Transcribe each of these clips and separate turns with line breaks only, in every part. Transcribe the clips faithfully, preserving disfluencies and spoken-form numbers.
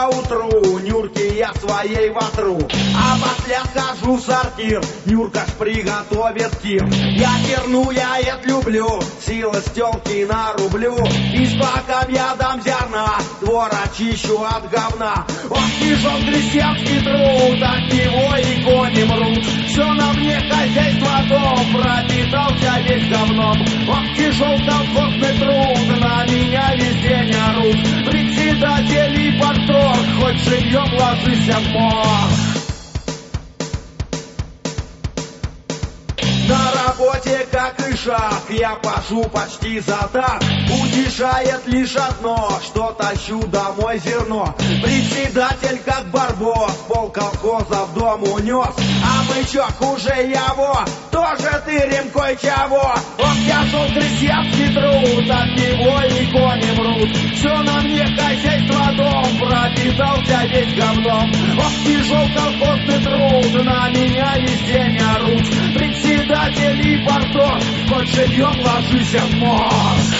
поутру Нюрке я своей вотру, а после схожу в сортир, Нюрка ж приготовит тир. Я терну, я это люблю, силы стёлки нарублю, и с баком я дам зерна, двор очищу от говна. Ох, тяжел крестьянский труд, от него и кони мрут. Все на мне хозяйство дом, пропитался весь говном. Ох, тяжел колхозный труд, на меня весь день орут. Председатель и порторг, хоть живьем ложись в морг. На работе, как и шаг, я пашу почти за так. Утешает лишь одно, что тащу домой зерно. Председатель, как барбос, пол колхоза в дом унес. А бычок уже его, тоже тырем кое-чего. Он тяжел крестьянский труд, от него и кони мрут. Все на мне хозяйство дом, пропитался весь говном. Ох, тяжел колхозный труд, на меня весь день орут. Председатель и порторг, хоть живьем ложись в морг.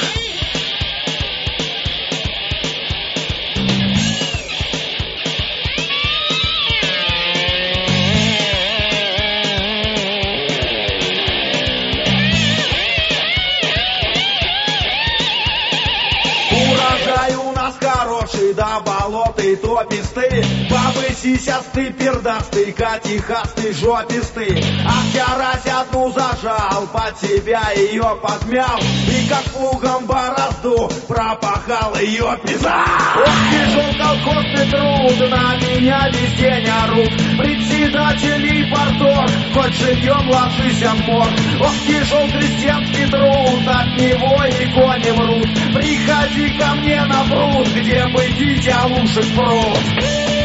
Урожай у нас хороший, да болоты тописты. Бабы сисясты, пердасты, катихасты, жописты. А вчерась одну зажал, под себя ее подмял, и как плугом борозду пропахал ее пизда. Ох, тяжел колхозный труд, на меня весь день орут. Председатель и порторг, хоть живьем ложись в морг. Ох, тяжел крестьянский труд, от него и кони мрут. Приходи ко мне на пруд, где бы дитя лушек пруд.